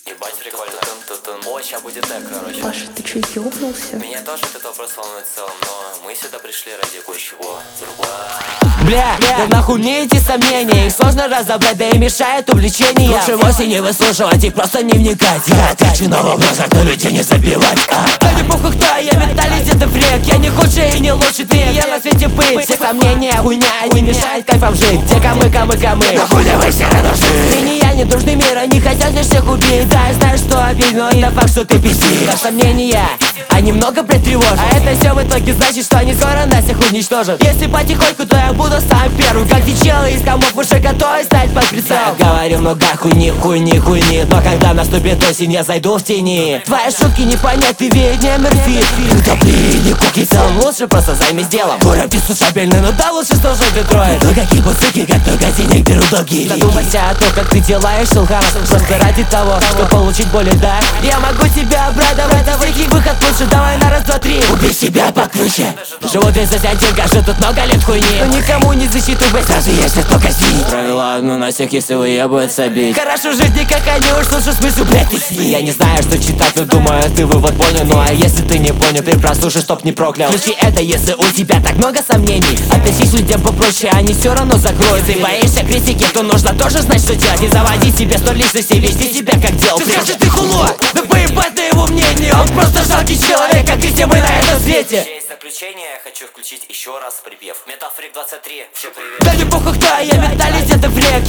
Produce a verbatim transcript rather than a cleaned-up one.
Ебать, прикольно. О, сейчас будет так, короче. Паша, ты чё, ёбнулся? Меня тоже этот вопрос волнует в целом, но мы сюда пришли ради кое-чего другого. Бля, да нахуй мне эти сомнения, их сложно разобрать, да и мешает увлечение. Лучше вовсе не выслушивать и просто не вникать. Я отвечу на вопрос, а кто людей не забивать. а? Да не похуй кто я, менталитет и фрик. Я не худший и не лучший, ты я на свете пыль. Все сомнения, хуйня, не мешает кайфом жить. Где камы, камы, камы, нахуливай все радужи. Ты не я, не дружны мира, не хотят лишь всех убить. Да, я знаю, что обидь, но и на факт, что ты пиздишь. Но сомнения, они много притревожат. А это все в итоге значит, что они скоро нас всех уничтожат. Если потихоньку, то я буду сам первым. Как те челы из комов уже готовы стать под прицел. Я говорю много хуйни, хуйни, хуйни, но когда наступит осень, я зайду в тени. Твои шутки не понять, ты виднее мерфи. Ты топли, не куки, целом лучше просто займись делом. Город писушабельный, но да лучше сто жить Детройт. Ну какие буцики, как только денег берут долги. Задумайся о том, как ты делаешь шелка. Просто ради того, чтобы получить более, да. Я могу тебя обрадовать, а всякий выход лучше. Давай на раз, два, три, убей себя покруче. Живу тридцать один, кажется, тут много лет хуйни, но никому не защиту быть, даже если кто казнит. Правила одну на всех, если выебывается бить. Хорошо жить не как они, уж лучше смысл, блядь, ты сни. Я не знаю, что читать, но думаю, ты вывод понял. Ну а если ты не понял, ты прослушай, чтоб не проклял. Включи это, если у тебя так много сомнений. Относись к людям попроще, они все равно закроют. Ты боишься критики, то нужно тоже знать, что делать. Не заводи себе сто личностей, вести себя как делал. Ты скажешь, ты хуйло, да поебать на его мнение. Он просто жалкий человек, как и все мы на этом свете. Есть заключение, я хочу включить еще раз припев. Метафрик двадцать три, все привет. Да не похуй кто я, менталитет и фрик.